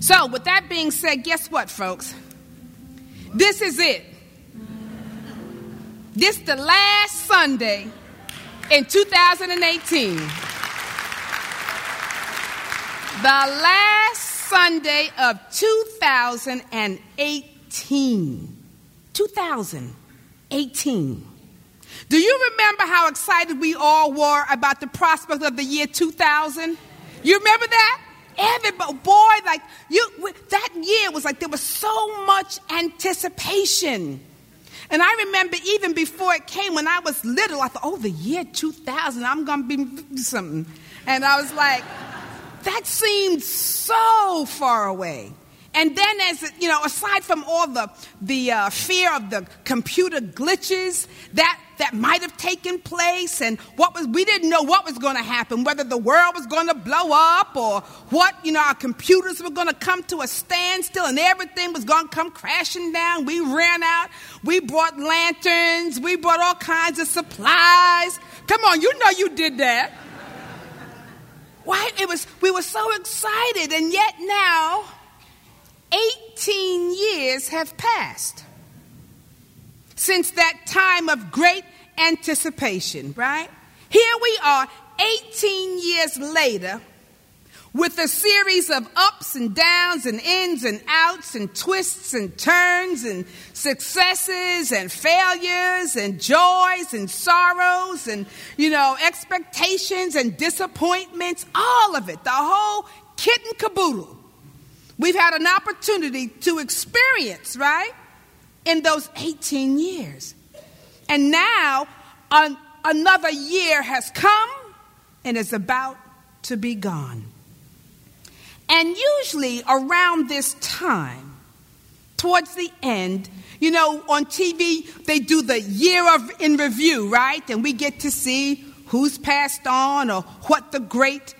So, with that being said, guess what, folks? This is it. This is the last Sunday in 2018. The last Sunday of 2018. 2018. Do you remember how excited we all were about the prospect of the year 2000? You remember that? Everybody, boy, that year was like there was so much anticipation. And I remember even before it came, when I was little, I thought, the year 2000, I'm going to be something. And I was like, that seemed so far away. And then aside from all the fear of the computer glitches that might have taken place, and we didn't know what was going to happen, whether the world was going to blow up or what, our computers were going to come to a standstill and everything was going to come crashing down. We ran out. We brought lanterns. We brought all kinds of supplies. Come on, you know you did that. Why? We were so excited, and yet now 18 years have passed since that time of great anticipation, right? Here we are 18 years later with a series of ups and downs and ins and outs and twists and turns and successes and failures and joys and sorrows and, expectations and disappointments, all of it, the whole kit and caboodle. We've had an opportunity to experience, right, in those 18 years. And now another year has come and is about to be gone. And usually around this time, towards the end, on TV, they do the year in review, right? And we get to see who's passed on or what the great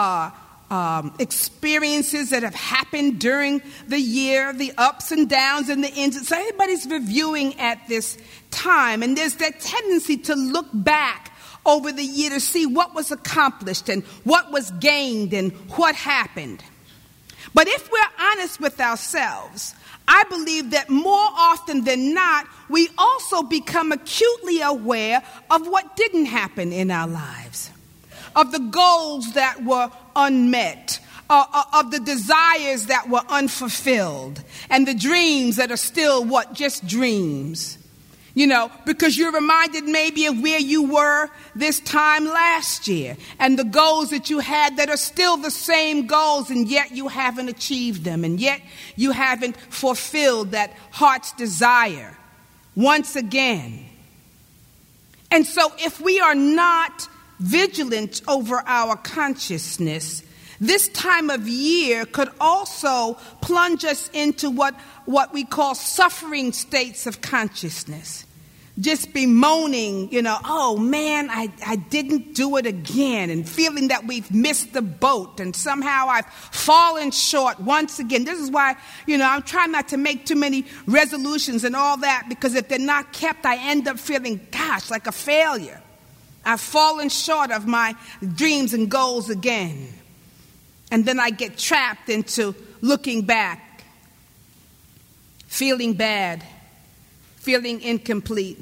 experiences that have happened during the year, the ups and downs and the ins. So everybody's reviewing at this time. And there's that tendency to look back over the year to see what was accomplished and what was gained and what happened. But if we're honest with ourselves, I believe that more often than not, we also become acutely aware of what didn't happen in our lives, of the goals that were unmet, of the desires that were unfulfilled, and the dreams that are still just dreams. Because you're reminded maybe of where you were this time last year and the goals that you had that are still the same goals, and yet you haven't achieved them, and yet you haven't fulfilled that heart's desire once again. And so if we are not vigilant over our consciousness, this time of year could also plunge us into what we call suffering states of consciousness. Just bemoaning, oh man, I didn't do it again, and feeling that we've missed the boat and somehow I've fallen short once again. This is why, I'm trying not to make too many resolutions and all that, because if they're not kept, I end up feeling, like a failure. I've fallen short of my dreams and goals again. And then I get trapped into looking back, feeling bad, feeling incomplete.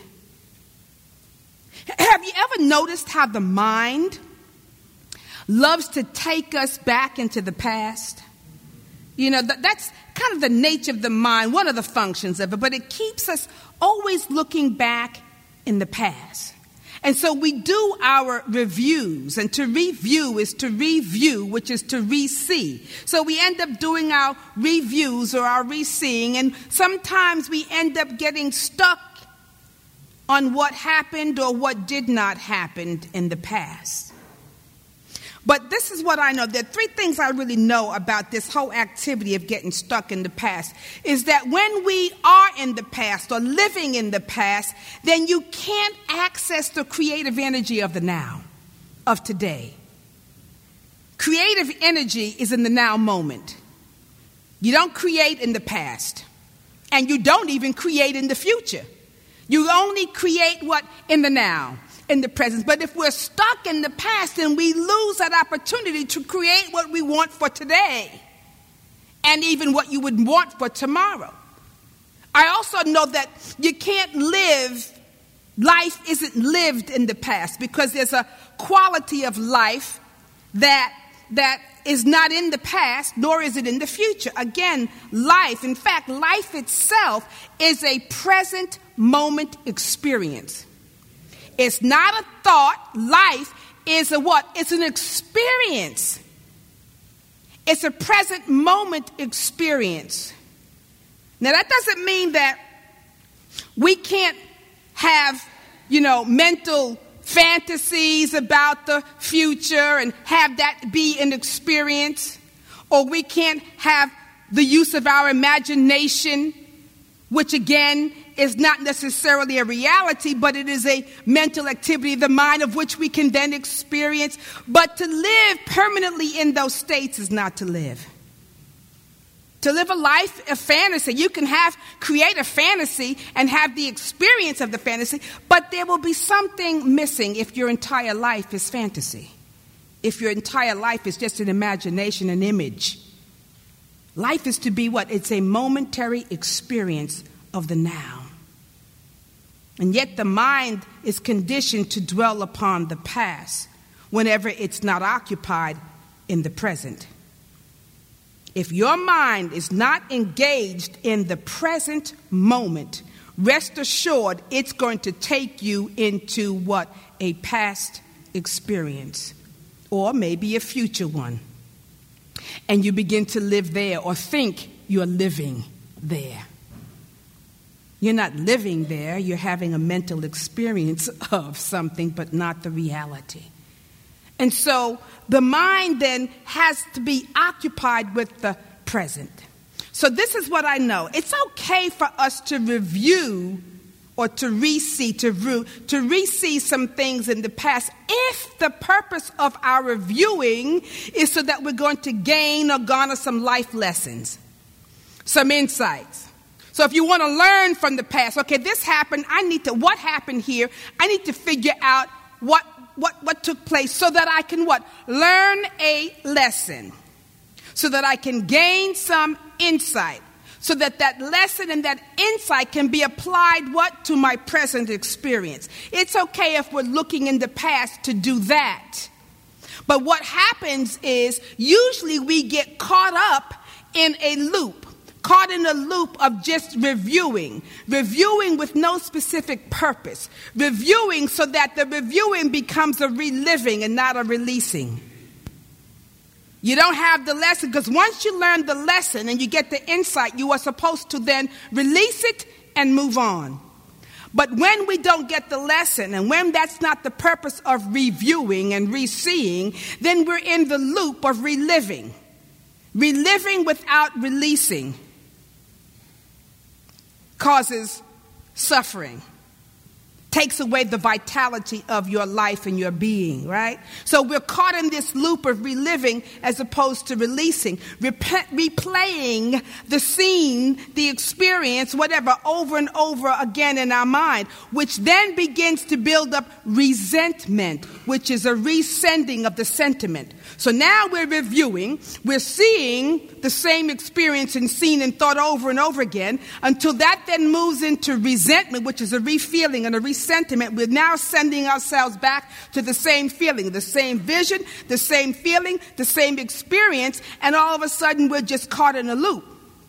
Have you ever noticed how the mind loves to take us back into the past? That's kind of the nature of the mind, one of the functions of it, but it keeps us always looking back in the past. And so we do our reviews, and to review is to review, which is to re-see. So we end up doing our reviews or our re-seeing, and sometimes we end up getting stuck on what happened or what did not happen in the past. But this is what I know. There are three things I really know about this whole activity of getting stuck in the past. Is that when we are in the past or living in the past, then you can't access the creative energy of the now, of today. Creative energy is in the now moment. You don't create in the past. And you don't even create in the future. You only create what? In the now, in the present. But if we're stuck in the past, then we lose that opportunity to create what we want for today. and even what you would want for tomorrow. I also know that you can't life isn't lived in the past, because there's a quality of life that is not in the past, nor is it in the future. Again, life itself is a present moment experience. It's not a thought. Life is a what? It's an experience. It's a present moment experience. Now, that doesn't mean that we can't have, mental fantasies about the future and have that be an experience. Or we can't have the use of our imagination, which again is not necessarily a reality, but it is a mental activity, the mind of which we can then experience. But to live permanently in those states is not to live. To live a life of fantasy, you can create a fantasy and have the experience of the fantasy, but there will be something missing if your entire life is fantasy. If your entire life is just an imagination, an image. Life is to be what? It's a momentary experience of the now. And yet the mind is conditioned to dwell upon the past whenever it's not occupied in the present. If your mind is not engaged in the present moment, rest assured it's going to take you into what? A past experience, or maybe a future one. And you begin to live there, or think you're living there. You're not living there, you're having a mental experience of something, but not the reality. And so the mind then has to be occupied with the present. So this is what I know. It's okay for us to review or to re-see some things in the past if the purpose of our reviewing is so that we're going to gain or garner some life lessons, some insights. So if you want to learn from the past, okay, this happened, what happened here? I need to figure out what took place so that I can what? Learn a lesson. So that I can gain some insight. So that lesson and that insight can be applied what? To my present experience. It's okay if we're looking in the past to do that. But what happens is usually we get caught up in a loop. Caught in a loop of just reviewing with no specific purpose, reviewing so that the reviewing becomes a reliving and not a releasing. You don't have the lesson, because once you learn the lesson and you get the insight, you are supposed to then release it and move on. But when we don't get the lesson, and when that's not the purpose of reviewing and re-seeing, then we're in the loop of reliving without releasing causes suffering, takes away the vitality of your life and your being, right? So we're caught in this loop of reliving as opposed to releasing, replaying the scene, the experience, whatever, over and over again in our mind, which then begins to build up resentment, which is a resending of the sentiment. So now we're reviewing, we're seeing the same experience and seen and thought over and over again until that then moves into resentment, which is a refeeling and a resentiment. We're now sending ourselves back to the same feeling, the same vision, the same feeling, the same experience, and all of a sudden we're just caught in a loop.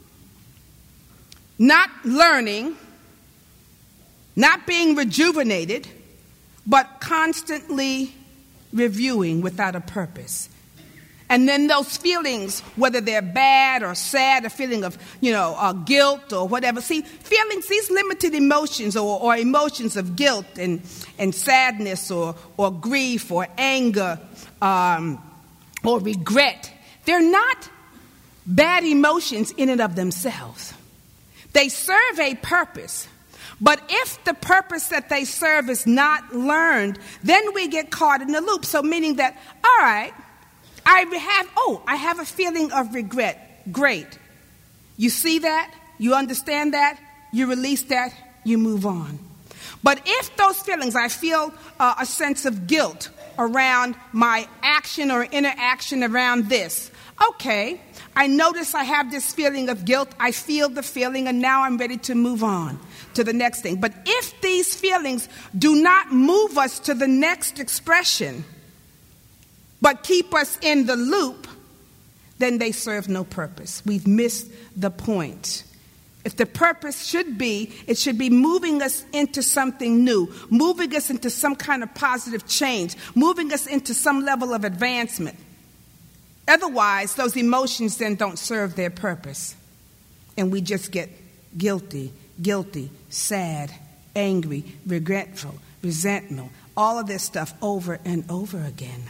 Not learning, not being rejuvenated, but constantly reviewing without a purpose. And then those feelings, whether they're bad or sad, a feeling of, guilt or whatever. See, feelings, these limited emotions or emotions of guilt and sadness or grief or anger or regret, they're not bad emotions in and of themselves. They serve a purpose. But if the purpose that they serve is not learned, then we get caught in the loop. So meaning that, all right, I have a feeling of regret. Great. You see that? You understand that? You release that? You move on. But if those feelings, I feel a sense of guilt around my action or interaction around this. okay, I notice I have this feeling of guilt. I feel the feeling, and now I'm ready to move on to the next thing. But if these feelings do not move us to the next expression, but keep us in the loop, then they serve no purpose. We've missed the point. If the purpose should be, it should be moving us into something new, moving us into some kind of positive change, moving us into some level of advancement. Otherwise, those emotions then don't serve their purpose. And we just get guilty, sad, angry, regretful, resentful, all of this stuff over and over again,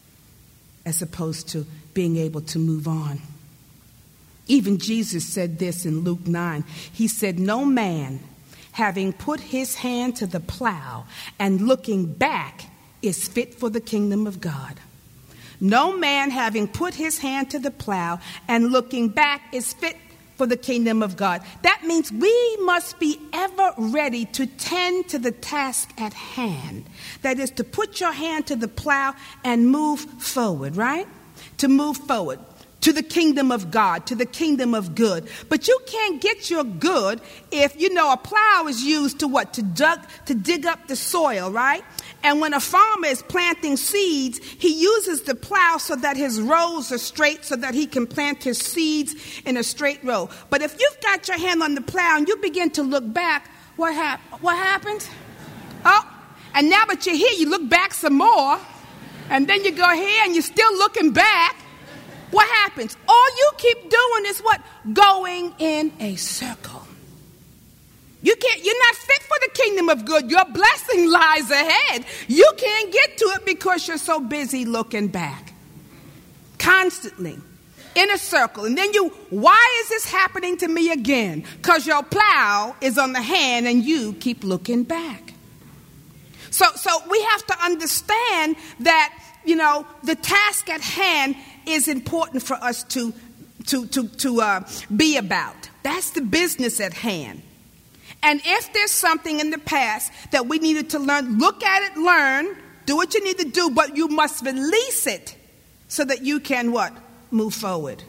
as opposed to being able to move on. Even Jesus said this in Luke 9. He said, no man, having put his hand to the plow and looking back, is fit for the kingdom of God. No man, having put his hand to the plow and looking back, is fit for the kingdom of God. That means we must be ever ready to tend to the task at hand. That is to put your hand to the plow and move forward, right? To move forward. To the kingdom of God, to the kingdom of good. But you can't get your good if, a plow is used to what? To dig up the soil, right? And when a farmer is planting seeds, he uses the plow so that his rows are straight, so that he can plant his seeds in a straight row. But if you've got your hand on the plow and you begin to look back, what happens? Oh, and now that you're here, you look back some more, and then you go here and you're still looking back. What happens? All you keep doing is what? Going in a circle. You're not fit for the kingdom of good. Your blessing lies ahead. You can't get to it because you're so busy looking back. Constantly. In a circle. And then why is this happening to me again? Because your plow is on the hand and you keep looking back. So we have to understand that, the task at hand is important for us to be about. That's the business at hand. And if there's something in the past that we needed to learn, look at it, learn, do what you need to do, but you must release it so that you can what? Move forward.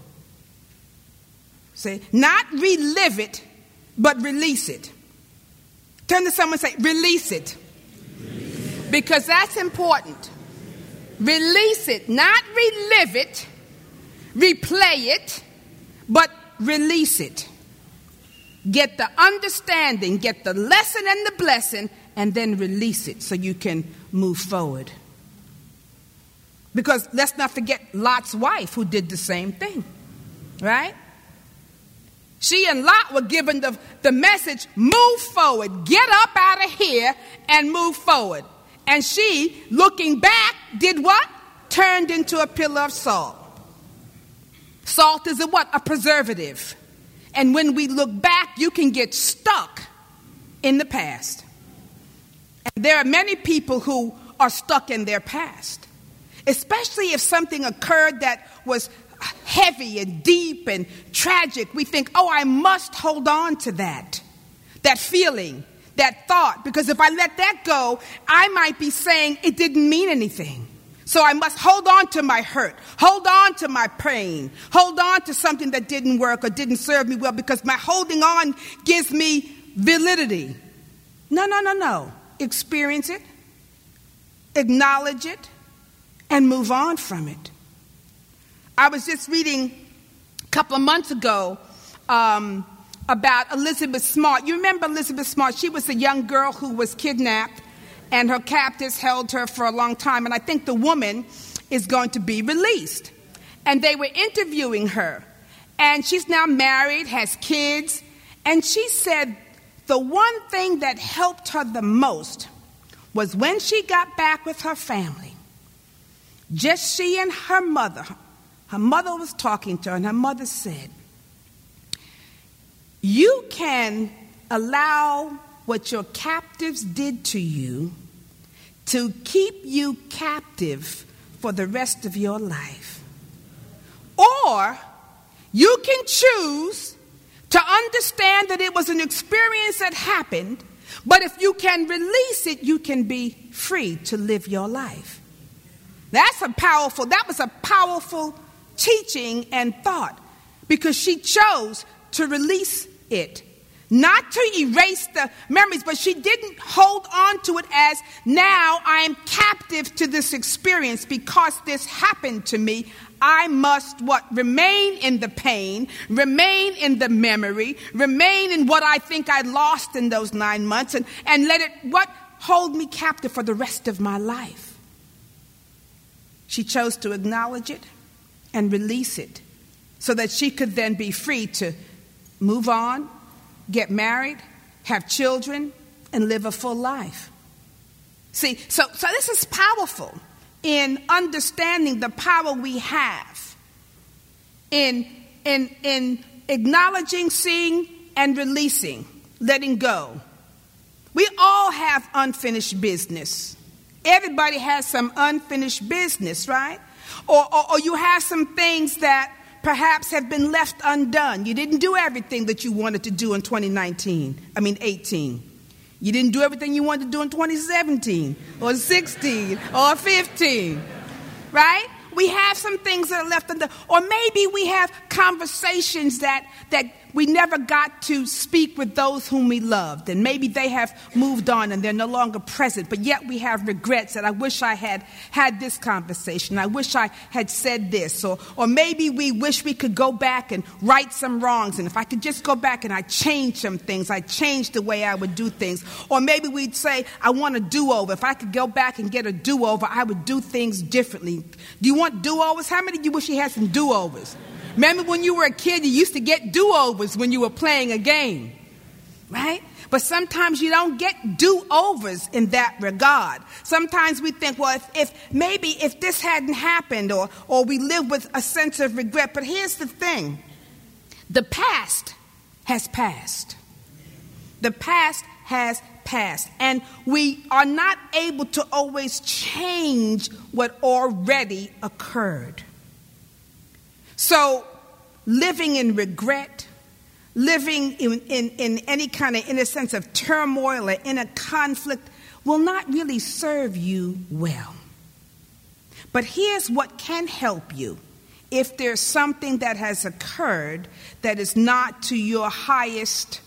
See? Not relive it, but release it. Turn to someone and say, release it. Because that's important. Release it, not relive it, replay it, but release it. Get the understanding, get the lesson and the blessing, and then release it so you can move forward. Because let's not forget Lot's wife who did the same thing, right? She and Lot were given the message, move forward, get up out of here and move forward. And she, looking back, did what? Turned into a pillar of salt. Salt is a preservative. And when we look back, you can get stuck in the past. And there are many people who are stuck in their past. Especially if something occurred that was heavy and deep and tragic. We think, I must hold on to that feeling. That thought, because if I let that go, I might be saying it didn't mean anything. So I must hold on to my hurt, hold on to my pain, hold on to something that didn't work or didn't serve me well, because my holding on gives me validity. No. Experience it, acknowledge it, and move on from it. I was just reading a couple of months ago about Elizabeth Smart. You remember Elizabeth Smart? She was a young girl who was kidnapped, and her captors held her for a long time. And I think the woman is going to be released. And they were interviewing her. And she's now married, has kids. And she said the one thing that helped her the most was when she got back with her family. Just she and her mother. Her mother was talking to her, and her mother said, you can allow what your captives did to you to keep you captive for the rest of your life. Or you can choose to understand that it was an experience that happened, but if you can release it, you can be free to live your life. That was a powerful teaching and thought, because she chose to release it. Not to erase the memories, but she didn't hold on to it as, now I am captive to this experience because this happened to me. I must what? Remain in the pain, remain in the memory, remain in what I think I lost in those 9 months, and let it what? Hold me captive for the rest of my life. She chose to acknowledge it and release it so that she could then be free to move on, get married, have children, and live a full life. See, so this is powerful in understanding the power we have in acknowledging, seeing, and releasing, letting go. We all have unfinished business. Everybody has some unfinished business, right? Or you have some things that perhaps have been left undone. You didn't do everything that you wanted to do in 18. You didn't do everything you wanted to do in 2017 or 16 or 15, right? We have some things that are left undone. Or maybe we have conversations that we never got to speak with those whom we loved. And maybe they have moved on and they're no longer present. But yet we have regrets that I wish I had had this conversation. I wish I had said this. Or maybe we wish we could go back and right some wrongs. And if I could just go back and I change some things, I change the way I would do things. Or maybe we'd say, I want a do-over. If I could go back and get a do-over, I would do things differently. Do you want do-overs? How many of you wish you had some do-overs? Remember when you were a kid, you used to get do-overs when you were playing a game, right? But sometimes you don't get do-overs in that regard. Sometimes we think, well, if this hadn't happened, or we live with a sense of regret. But here's the thing. The past has passed. The past has passed. And we are not able to always change what already occurred. So living in regret, living in any kind of, in a sense of turmoil or in a conflict will not really serve you well. But here's what can help you if there's something that has occurred that is not to your highest,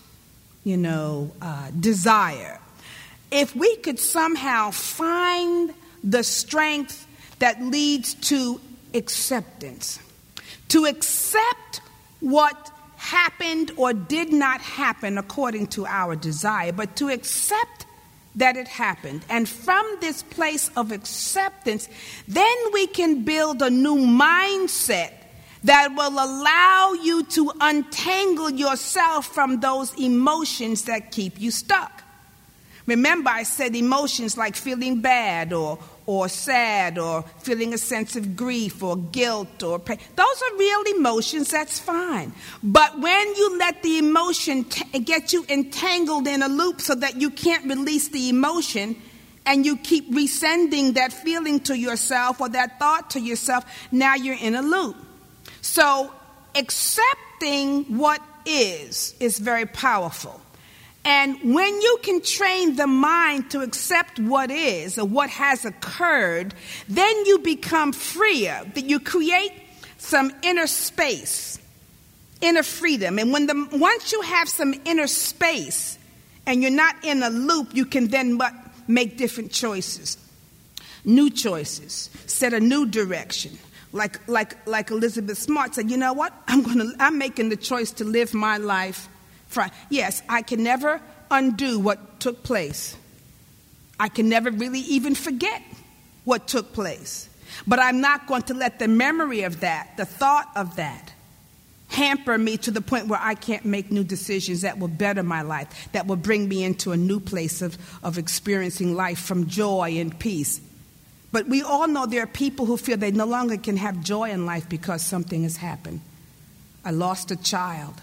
desire. If we could somehow find the strength that leads to acceptance, to accept what happened or did not happen according to our desire, but to accept that it happened. And from this place of acceptance, then we can build a new mindset that will allow you to untangle yourself from those emotions that keep you stuck. Remember, I said emotions like feeling bad or sad or feeling a sense of grief or guilt or pain. Those are real emotions, that's fine. But when you let the emotion get you entangled in a loop so that you can't release the emotion and you keep resending that feeling to yourself or that thought to yourself, now you're in a loop. So accepting what is very powerful. And when you can train the mind to accept what is or what has occurred, then you become freer. That you create some inner space, inner freedom. And once you have some inner space and you're not in a loop, you can then make different choices, new choices, set a new direction. Like Elizabeth Smart said, you know what? I'm making the choice to live my life. Yes, I can never undo what took place. I can never really even forget what took place. But I'm not going to let the memory of that, the thought of that, hamper me to the point where I can't make new decisions that will better my life, that will bring me into a new place of experiencing life from joy and peace. But we all know there are people who feel they no longer can have joy in life because something has happened. I lost a child.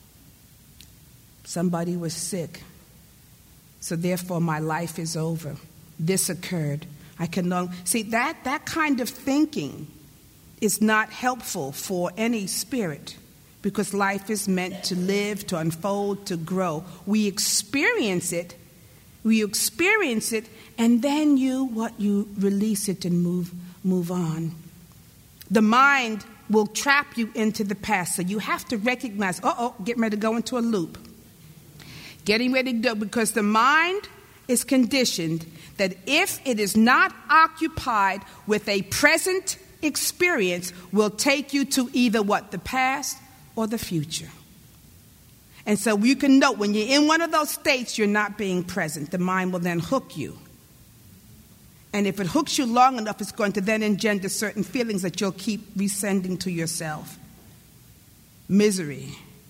Somebody was sick. So therefore my life is over. This occurred. I can no see that kind of thinking is not helpful for any spirit, because life is meant to live, to unfold, to grow. We experience it, and then you release it and move on. The mind will trap you into the past. So you have to recognize, getting ready to go into a loop. Getting ready to go, because the mind is conditioned that if it is not occupied with a present experience, will take you to either what? The past or the future. And so you can note when you're in one of those states, you're not being present. The mind will then hook you. And if it hooks you long enough, it's going to then engender certain feelings that you'll keep resending to yourself. Misery,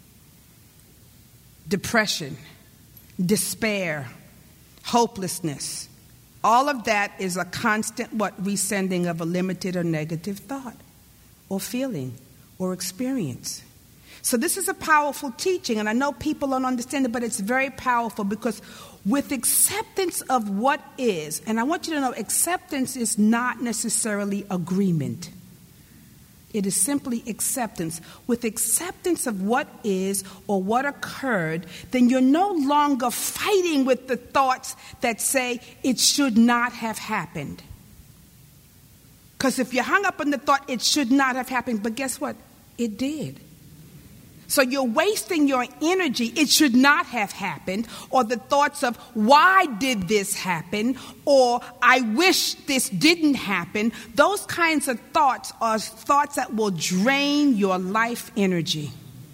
depression, despair, hopelessness. All of that is a constant resending of a limited or negative thought or feeling or experience. So this is a powerful teaching, and I know people don't understand it, but it's very powerful, because with acceptance of what is, and I want you to know, acceptance is not necessarily agreement. It is simply acceptance. With acceptance of what is or what occurred, then you're no longer fighting with the thoughts that say it should not have happened. Because if you're hung up on the thought it should not have happened, but guess what? It did. So you're wasting your energy, it should not have happened, or the thoughts of why did this happen, or I wish this didn't happen. Those kinds of thoughts are thoughts that will drain your life energy.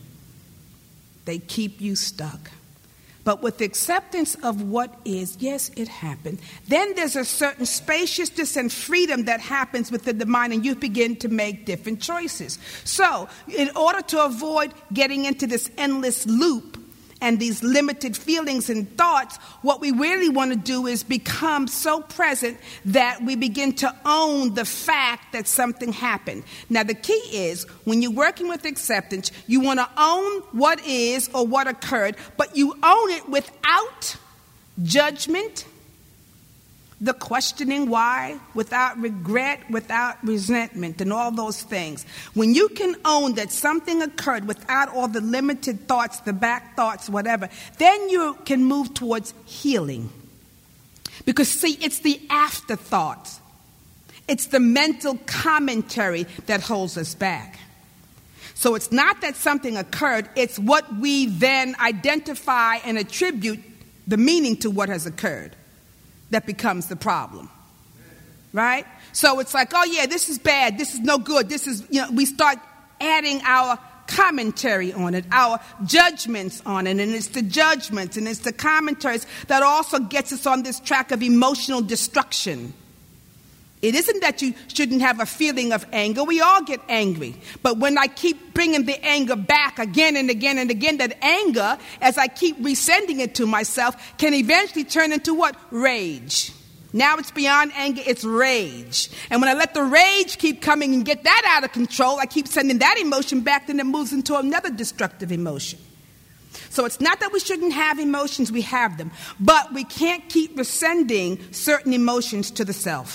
They keep you stuck. But with acceptance of what is, yes, it happened, then there's a certain spaciousness and freedom that happens within the mind, and you begin to make different choices. So, in order to avoid getting into this endless loop and these limited feelings and thoughts, what we really want to do is become so present that we begin to own the fact that something happened. Now, the key is, when you're working with acceptance, you want to own what is or what occurred, but you own it without judgment, the questioning why, without regret, without resentment, and all those things. When you can own that something occurred without all the limited thoughts, the back thoughts, whatever, then you can move towards healing. Because, see, it's the afterthoughts. It's the mental commentary that holds us back. So it's not that something occurred, it's what we then identify and attribute the meaning to what has occurred that becomes the problem, right? So it's like, oh yeah, this is bad, this is no good, this is, we start adding our commentary on it, our judgments on it, and it's the judgments and it's the commentaries that also gets us on this track of emotional destruction. It isn't that you shouldn't have a feeling of anger. We all get angry. But when I keep bringing the anger back again and again and again, that anger, as I keep resending it to myself, can eventually turn into what? Rage. Now it's beyond anger, it's rage. And when I let the rage keep coming and get that out of control, I keep sending that emotion back, then it moves into another destructive emotion. So it's not that we shouldn't have emotions, we have them. But we can't keep resending certain emotions to the self.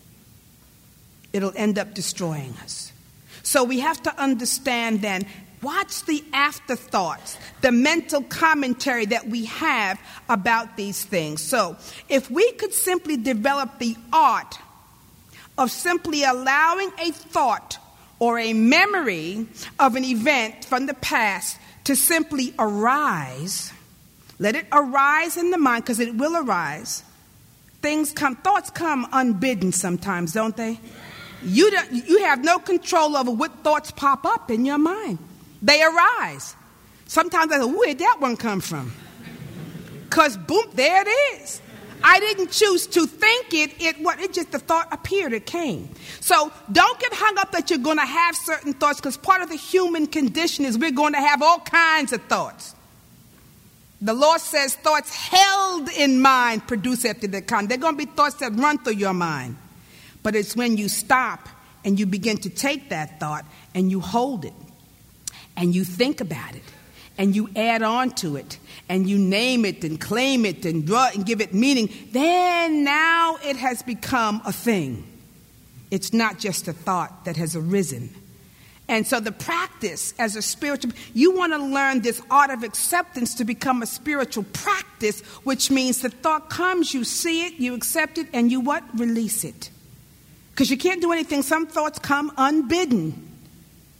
It'll end up destroying us. So we have to understand then, watch the afterthoughts, the mental commentary that we have about these things. So if we could simply develop the art of simply allowing a thought or a memory of an event from the past to simply arise, let it arise in the mind, because it will arise. Thoughts come unbidden sometimes, don't they? You have no control over what thoughts pop up in your mind. They arise. Sometimes I go, where'd that one come from? Because boom, there it is. I didn't choose to think it. It just, the thought appeared, it came. So don't get hung up that you're going to have certain thoughts, because part of the human condition is we're going to have all kinds of thoughts. The Lord says thoughts held in mind produce after their kind. They're going to be thoughts that run through your mind. But it's when you stop and you begin to take that thought and you hold it and you think about it and you add on to it and you name it and claim it and draw it and give it meaning, then now it has become a thing. It's not just a thought that has arisen. And so the practice as a spiritual, you want to learn this art of acceptance to become a spiritual practice, which means the thought comes, you see it, you accept it, and you what? Release it. Because you can't do anything. Some thoughts come unbidden.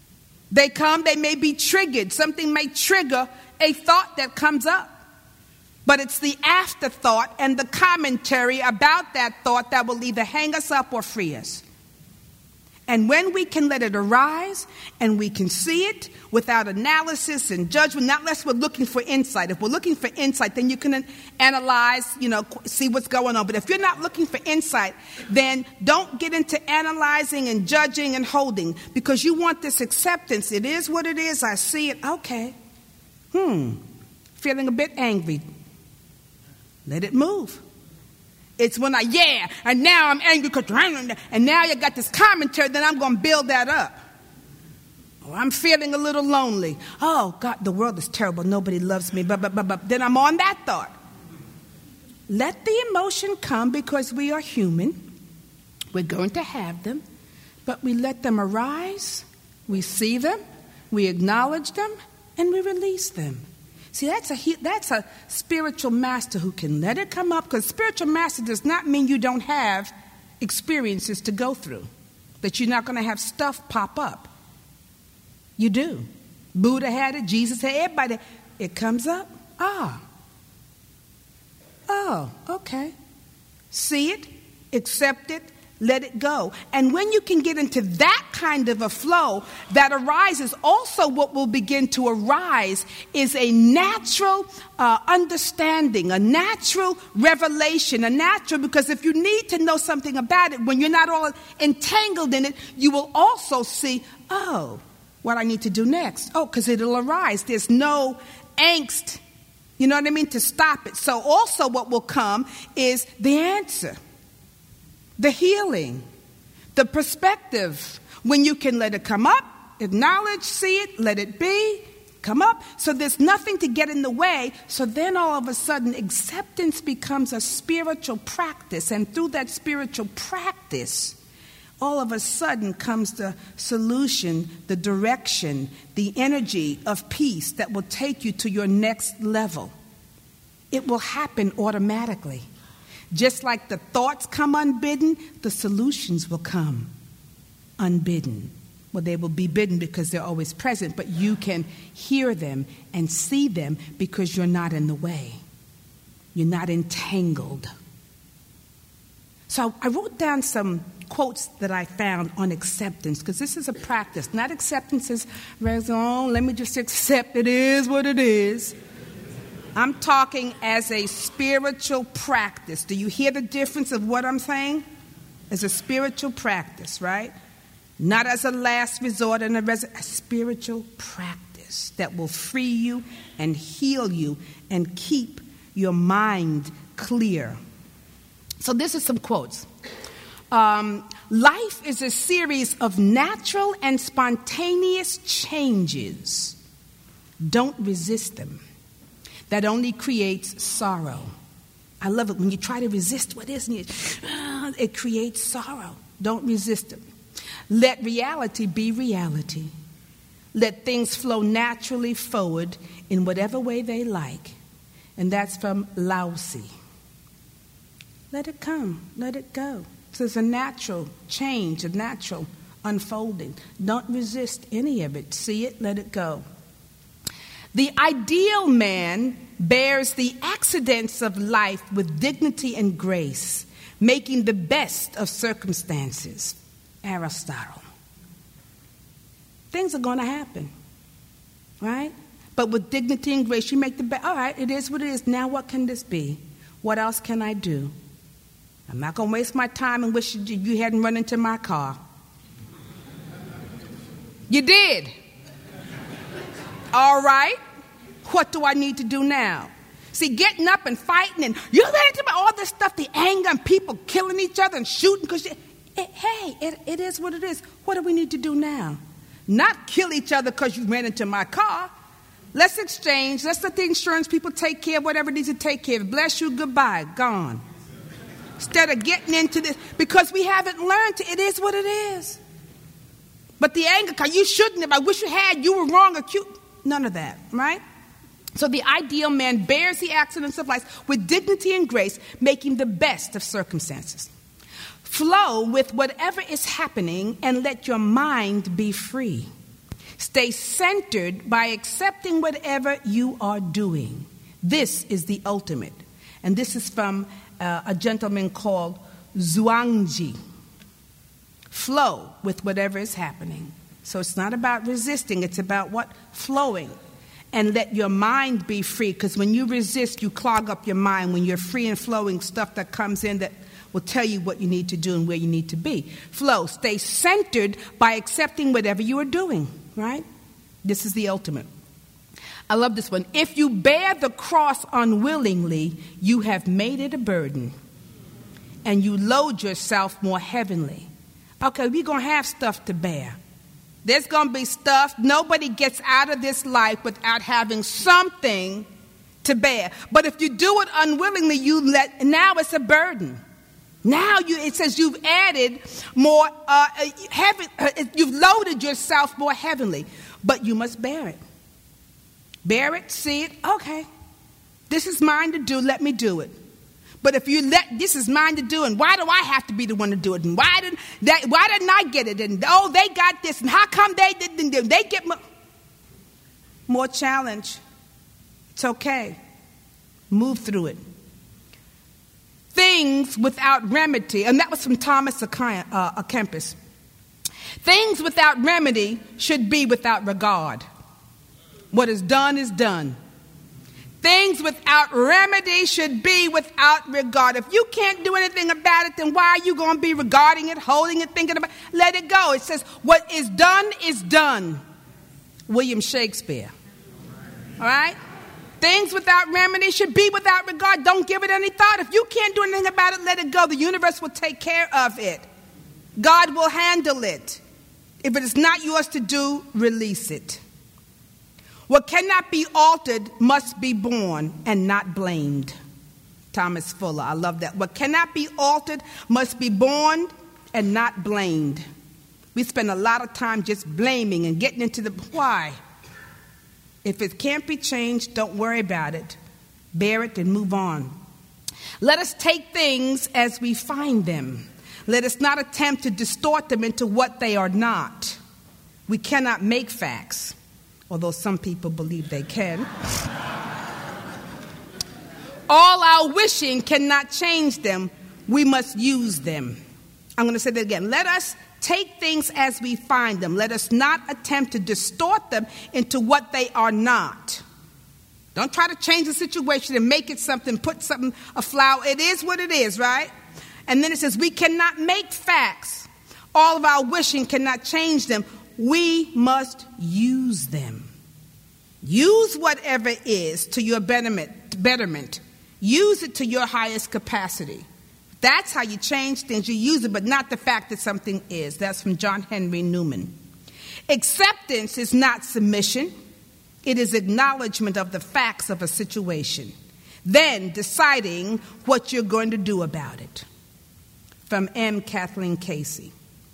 They come, they may be triggered. Something may trigger a thought that comes up. But it's the afterthought and the commentary about that thought that will either hang us up or free us. And when we can let it arise and we can see it without analysis and judgment, not unless we're looking for insight. If we're looking for insight, then you can analyze, see what's going on. But if you're not looking for insight, then don't get into analyzing and judging and holding, because you want this acceptance. It is what it is. I see it. Okay. Feeling a bit angry. Let it move. It's when and now I'm angry because, and now you got this commentary, then I'm going to build that up. Or I'm feeling a little lonely. Oh, God, the world is terrible. Nobody loves me. Then I'm on that thought. Let the emotion come because we are human. We're going to have them. But we let them arise. We see them. We acknowledge them. And we release them. See, that's a spiritual master who can let it come up, because spiritual master does not mean you don't have experiences to go through, that you're not going to have stuff pop up. You do. Buddha had it, Jesus had it, everybody. It comes up. Oh, okay. See it, accept it, let it go. And when you can get into that kind of a flow that arises, also what will begin to arise is a natural understanding, a natural revelation, because if you need to know something about it, when you're not all entangled in it, you will also see, what I need to do next. Because it'll arise. There's no angst, to stop it. So also what will come is the answer. The healing, the perspective, when you can let it come up, acknowledge, see it, let it be, come up. So there's nothing to get in the way. So then all of a sudden, acceptance becomes a spiritual practice. And through that spiritual practice, all of a sudden comes the solution, the direction, the energy of peace that will take you to your next level. It will happen automatically. Just like the thoughts come unbidden, the solutions will come unbidden. Well, they will be bidden because they're always present, but you can hear them and see them because you're not in the way. You're not entangled. So I wrote down some quotes that I found on acceptance, because this is a practice. Not acceptance as, let me just accept it is what it is. I'm talking as a spiritual practice. Do you hear the difference of what I'm saying? As a spiritual practice, right? Not as a last resort and a spiritual practice that will free you and heal you and keep your mind clear. So this is some quotes. Life is a series of natural and spontaneous changes. Don't resist them. That only creates sorrow. I love it when you try to resist what is, it creates sorrow. Don't resist it. Let reality be reality. Let things flow naturally forward in whatever way they like. And that's from Lao Tzu. Let it come. Let it go. So it's a natural change, a natural unfolding. Don't resist any of it. See it, let it go. The ideal man bears the accidents of life with dignity and grace, making the best of circumstances. Aristotle. Things are going to happen, right? But with dignity and grace, you make the best. All right, it is what it is. Now what can this be? What else can I do? I'm not going to waste my time and wish you hadn't run into my car. You did. All right, what do I need to do now? See, getting up and fighting and you ran into all this stuff, the anger and people killing each other and shooting because it is what it is. What do we need to do now? Not kill each other because you ran into my car. Let's exchange. Let's let the insurance people take care of whatever needs to take care of. Bless you, goodbye, gone. Instead of getting into this, because we haven't learned it is what it is. But the anger, because you shouldn't have, I wish you had, you were wrong, acute. None of that, right? So the ideal man bears the accidents of life with dignity and grace, making the best of circumstances. Flow with whatever is happening and let your mind be free. Stay centered by accepting whatever you are doing. This is the ultimate. And this is from a gentleman called Zhuangzi. Flow with whatever is happening. So it's not about resisting, it's about what? Flowing. And let your mind be free, because when you resist, you clog up your mind. When you're free and flowing, stuff that comes in that will tell you what you need to do and where you need to be. Flow. Stay centered by accepting whatever you are doing, right? This is the ultimate. I love this one. If you bear the cross unwillingly, you have made it a burden, and you load yourself more heavenly. Okay, we're going to have stuff to bear. There's going to be stuff. Nobody gets out of this life without having something to bear. But if you do it unwillingly, now it's a burden. Now it says you've added more you've loaded yourself more heavenly. But you must bear it. Bear it, see it, okay. This is mine to do, let me do it. But if you this is mine to do, and why do I have to be the one to do it? And why didn't I get it? And they got this, and how come they didn't? They get more challenge. It's okay. Move through it. Things without remedy, and that was from Thomas à Kempis. Things without remedy should be without regard. What is done is done. Things without remedy should be without regard. If you can't do anything about it, then why are you going to be regarding it, holding it, thinking about it? Let it go. It says, what is done is done. William Shakespeare. All right? Things without remedy should be without regard. Don't give it any thought. If you can't do anything about it, let it go. The universe will take care of it. God will handle it. If it is not yours to do, release it. What cannot be altered must be borne and not blamed. Thomas Fuller, I love that. What cannot be altered must be borne and not blamed. We spend a lot of time just blaming and getting into the why. If it can't be changed, don't worry about it. Bear it and move on. Let us take things as we find them. Let us not attempt to distort them into what they are not. We cannot make facts, although some people believe they can. All our wishing cannot change them. We must use them. I'm going to say that again. Let us take things as we find them. Let us not attempt to distort them into what they are not. Don't try to change the situation and make it something, put something, a flower. It is what it is, right? And then it says, we cannot make facts. All of our wishing cannot change them. We must use them. Use whatever is to your betterment. Use it to your highest capacity. That's how you change things. You use it, but not the fact that something is. That's from John Henry Newman. Acceptance is not submission. It is acknowledgement of the facts of a situation. Then deciding what you're going to do about it. From M. Kathleen Casey.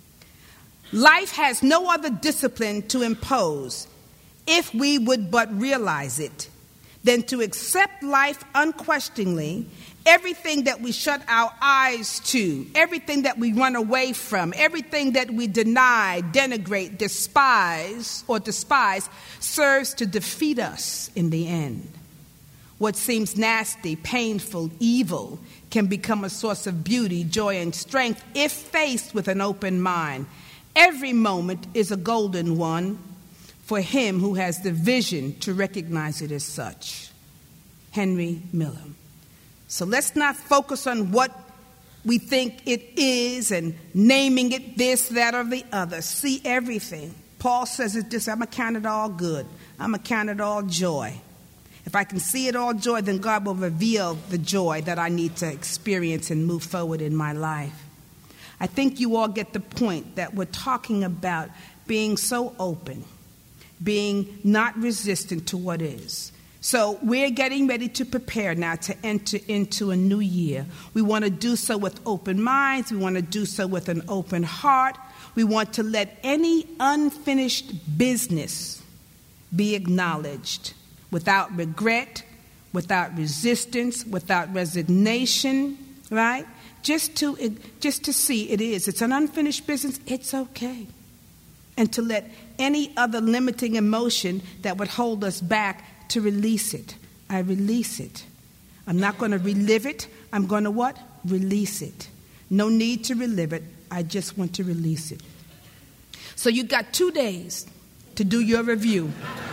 Life has no other discipline to impose, if we would but realize it, than to accept life unquestioningly. Everything that we shut our eyes to, everything that we run away from, everything that we deny, denigrate, despise, serves to defeat us in the end. What seems nasty, painful, evil can become a source of beauty, joy, and strength if faced with an open mind. Every moment is a golden one for him who has the vision to recognize it as such. Henry Miller. So let's not focus on what we think it is and naming it this, that, or the other. See everything. Paul says it this, I'm going to count it all good. I'm going to count it all joy. If I can see it all joy, then God will reveal the joy that I need to experience and move forward in my life. I think you all get the point that we're talking about being so open, being not resistant to what is. So we're getting ready to prepare now to enter into a new year. We want to do so with open minds. We want to do so with an open heart. We want to let any unfinished business be acknowledged without regret, without resistance, without resignation, right? Just to see it is. It's an unfinished business. It's okay. and to let any other limiting emotion that would hold us back, to release it. I release it. I'm not going to relive it. I'm going to what? Release it. No need to relive it. I just want to release it. So you got 2 days to do your review.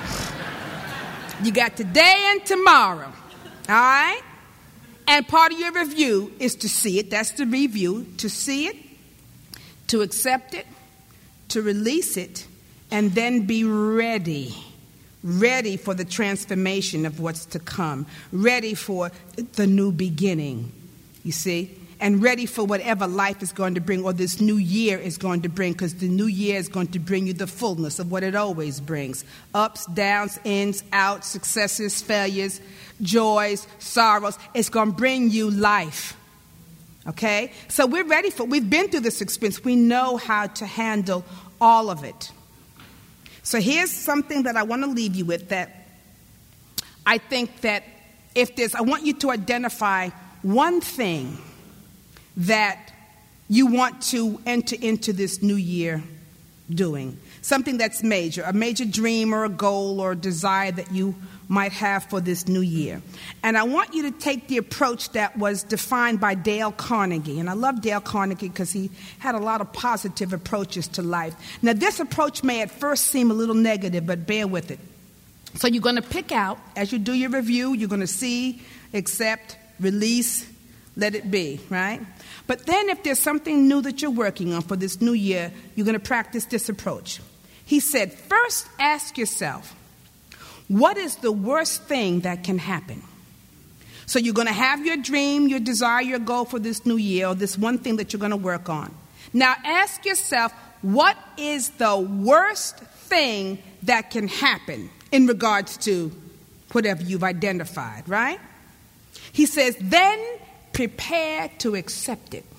You got today and tomorrow. All right? And part of your review is to see it. That's the review. To see it, to accept it, to release it, and then be ready. Ready for the transformation of what's to come. Ready for the new beginning. You see? And ready for whatever life is going to bring, or this new year is going to bring, because the new year is going to bring you the fullness of what it always brings. Ups, downs, ins, outs, successes, failures, joys, sorrows. It's going to bring you life. Okay? So we're ready for it. We've been through this experience. We know how to handle all of it. So here's something that I want to leave you with, that I think that I want you to identify one thing that you want to enter into this new year doing. Something that's major, a major dream or a goal or a desire that you might have for this new year. And I want you to take the approach that was defined by Dale Carnegie. And I love Dale Carnegie because he had a lot of positive approaches to life. Now, this approach may at first seem a little negative, but bear with it. So you're going to pick out, as you do your review, you're going to see, accept, release, let it be, right? But then if there's something new that you're working on for this new year, you're going to practice this approach. He said, first ask yourself, what is the worst thing that can happen? So you're going to have your dream, your desire, your goal for this new year, or this one thing that you're going to work on. Now ask yourself, what is the worst thing that can happen in regards to whatever you've identified, right? He says, then prepare to accept it.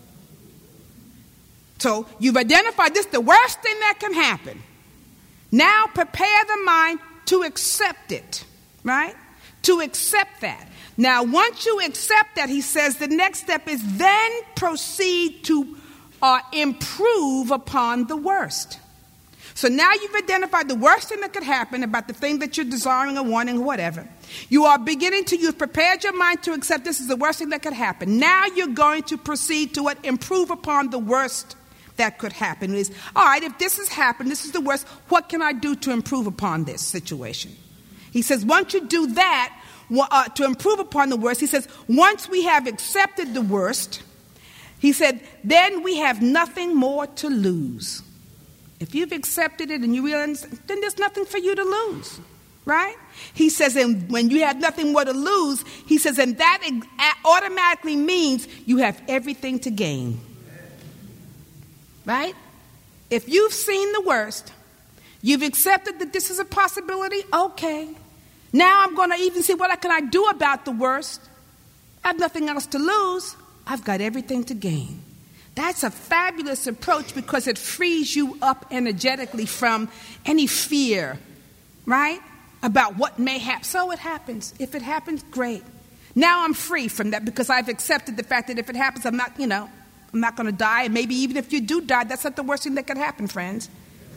So you've identified this, the worst thing that can happen. Now prepare the mind to accept it, right? To accept that. Now once you accept that, he says the next step is then proceed to improve upon the worst. So now you've identified the worst thing that could happen about the thing that you're desiring or wanting or whatever. You've prepared your mind to accept this is the worst thing that could happen. Now you're going to proceed to improve upon the worst that could happen. It is, all right, if this has happened, this is the worst, what can I do to improve upon this situation? He says, once you do that, to improve upon the worst, he says, once we have accepted the worst, he said, then we have nothing more to lose. If you've accepted it and you realize, then there's nothing for you to lose, right? He says, and when you have nothing more to lose, he says, and that automatically means you have everything to gain, right? If you've seen the worst, you've accepted that this is a possibility, okay. Now I'm going to even see what can I do about the worst. I have nothing else to lose. I've got everything to gain. That's a fabulous approach because it frees you up energetically from any fear, right? About what may happen. So it happens. If it happens, great. Now I'm free from that because I've accepted the fact that if it happens, I'm not going to die. And maybe even if you do die, that's not the worst thing that could happen, friends.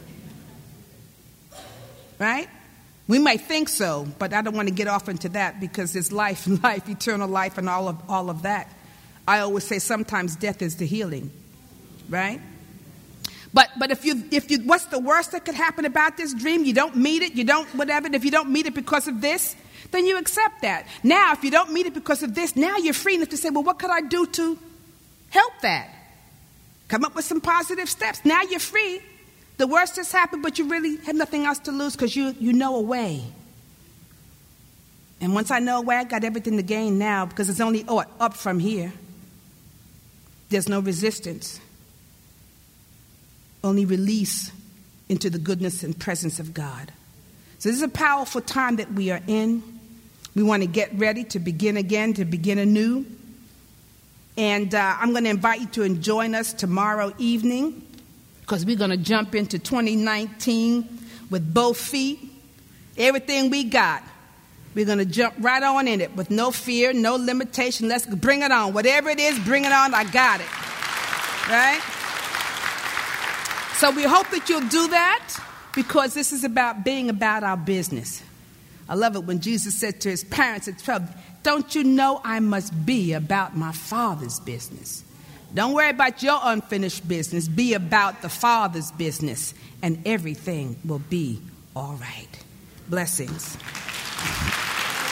Right? We may think so, but I don't want to get off into that because there's life, eternal life, and all of that. I always say sometimes death is the healing, right? But if you what's the worst that could happen about this dream? You don't meet it, you don't whatever. And if you don't meet it because of this, then you accept that. Now, if you don't meet it because of this, now you're free enough to say, well, what could I do to help that? Come up with some positive steps. Now you're free. The worst has happened, but you really have nothing else to lose because you know a way. And once I know a way, I got everything to gain now because it's only up from here. There's no resistance. Only release into the goodness and presence of God. So this is a powerful time that we are in. We want to get ready to begin again, to begin anew. And I'm going to invite you to join us tomorrow evening because we're going to jump into 2019 with both feet. Everything we got. We're going to jump right on in it with no fear, no limitation. Let's bring it on. Whatever it is, bring it on. I got it. Right? So we hope that you'll do that, because this is about being about our business. I love it when Jesus said to his parents at 12, don't you know I must be about my Father's business? Don't worry about your unfinished business. Be about the Father's business, and everything will be all right. Blessings.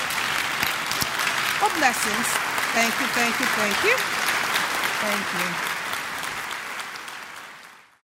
Oh, blessings. Thank you, thank you, thank you. Thank you.